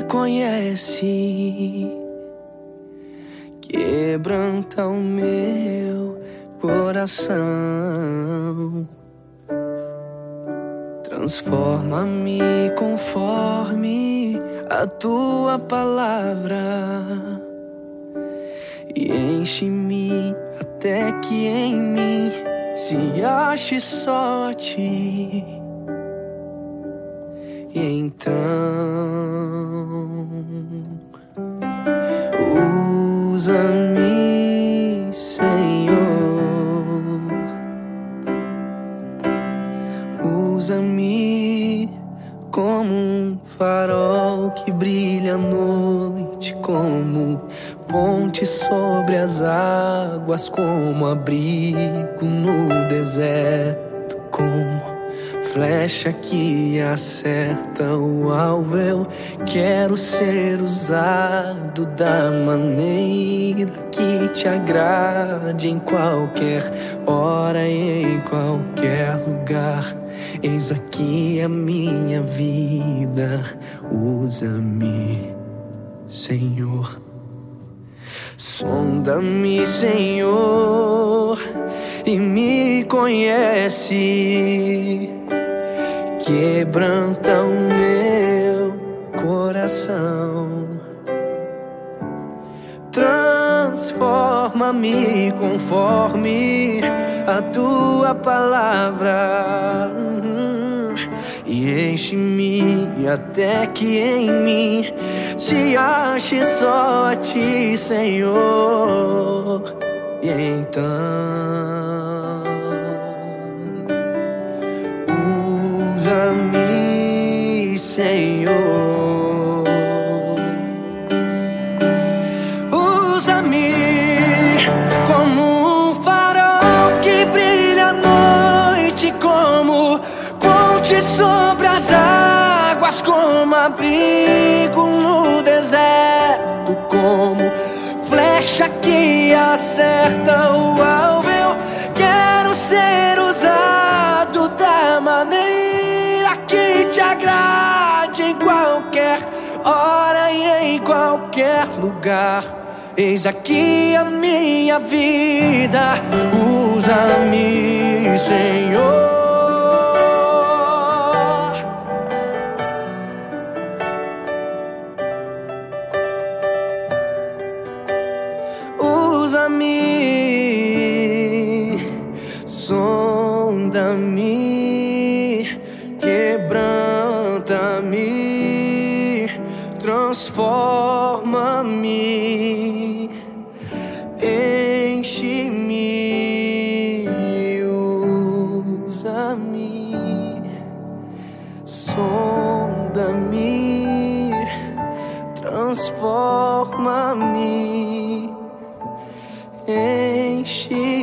conhece, quebranta o meu coração. Transforma-me conforme a tua palavra e enche-me até que em mim se ache só a ti. E então usa-me, Senhor, usa-me como um farol que brilha à noite, como ponte sobre as águas, como abrigo no deserto, como flecha que acerta o alvo. Eu quero ser usado da maneira que te agrade, em qualquer hora e em qualquer lugar. Eis aqui a minha vida, usa-me, Senhor. Sonda-me, Senhor, e me conhece, quebranta o meu coração. Transforma-me conforme a tua palavra e enche-me até que em mim se ache só a ti, Senhor. E então usa-me, Senhor, usa-me como um farol que brilha à noite, como ponte sobre as águas, como abrigo no deserto, como flecha que acerta o alvo. Eu quero ser usado da maneira que te agrade, em qualquer hora e em qualquer lugar. Eis aqui a minha vida, usa-me, Senhor. Usa-me, sonda-me, quebranta-me, transforma-me, enche-me, usa-me, sonda-me, transforma-me, enche-me.